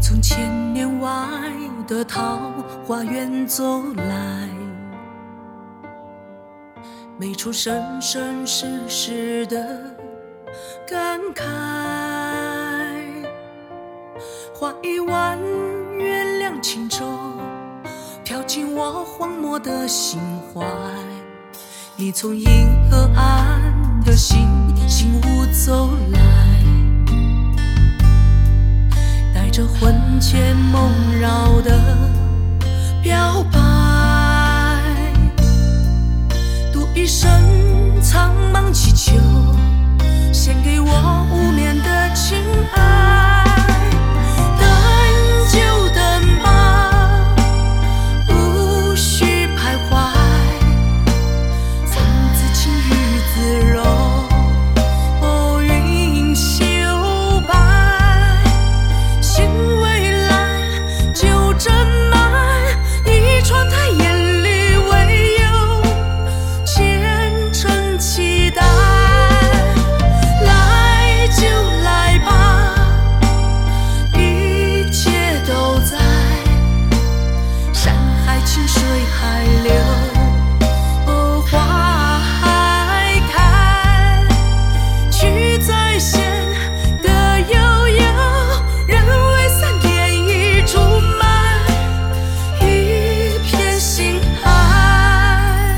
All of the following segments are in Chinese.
从千年外的桃花源走来，没处生生世世的感慨。画一弯月亮轻舟，飘进我荒漠的心怀。你从银河岸的星星屋走来，带着魂牵梦绕的表白，赌一生苍茫祈求，献给我无眠的情爱。等就等吧，不需徘徊，风自轻雨自柔，哦，云秀白，信未来就斟满一窗台，眼里唯有虔诚期待。来就来吧，一切都在，山海情水海流，哦，花还开，曲再现歌悠悠，人未散，点已注满一片心海。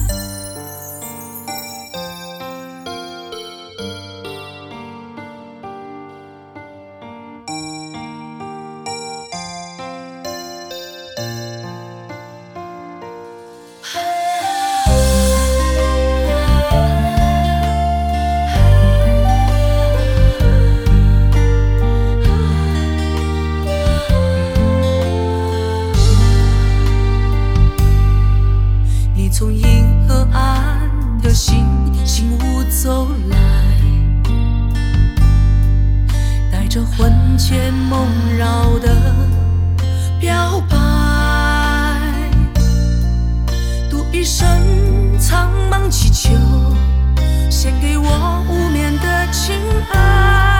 你从银河岸的星星屋走来，带着魂牵梦绕的表白，赌一生苍茫祈求，献给我无眠的情爱。